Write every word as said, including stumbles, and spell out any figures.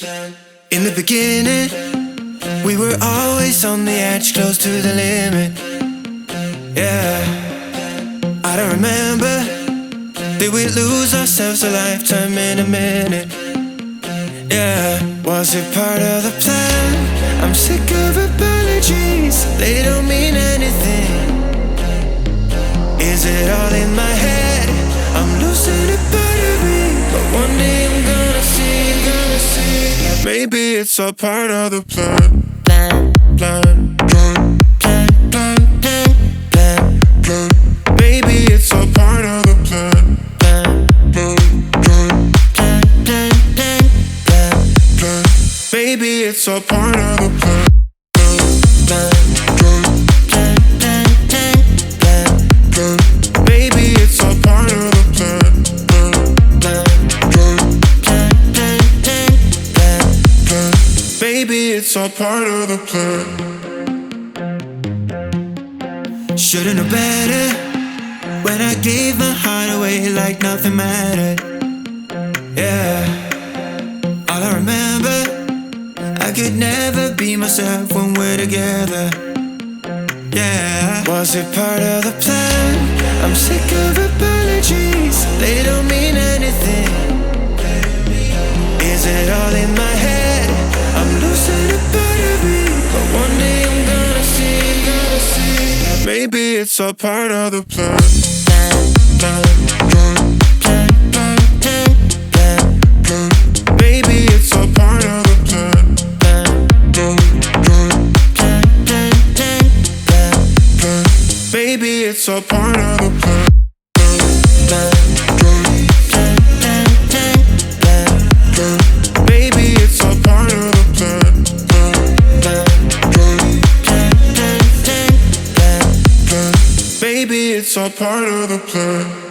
In the beginning, we were always on the edge, close to the limit. Yeah, I don't remember. Did we lose ourselves a lifetime in a minute? Yeah, was it part of the plan? I'm sick of apologies, they don't mean anything. Is it all in my head? I'm losing a part of me, but one day I'm gonna see, gonna see. Maybe it's all part of the plan. Plan, plan, plan, plan, plan, plan, plan, plan. Maybe it's all part of the plan. Plan, plan, plan, plan, plan, plan, plan, plan. Maybe it's all part of the plan. Plan, plan, plan, plan, plan, plan, plan. Maybe it's all part of the plan. Plan, plan, plan, plan, plan, plan, plan. Maybe it's all part of the plan. Should've known better when I gave my heart away like nothing mattered. Yeah, all I remember, I could never be myself when we're together. Yeah, was it part of the plan? I'm sick of apologies, they don't mean anything. Is it all in my head? I'm losing a part of me, but one day I'm gonna see, gonna see. Maybe it's all part of the plan. Plan, plan, plan, plan, plan, plan, plan. Maybe it's all part of the plan. Plan, plan, plan, plan, plan, plan, plan, plan. Maybe it's all part of the plan. Plan, plan, plan, plan, plan, plan, plan. Maybe it's all part of the plan. Plan, plan, plan, plan, plan, plan, plan. Maybe it's all part of the plan.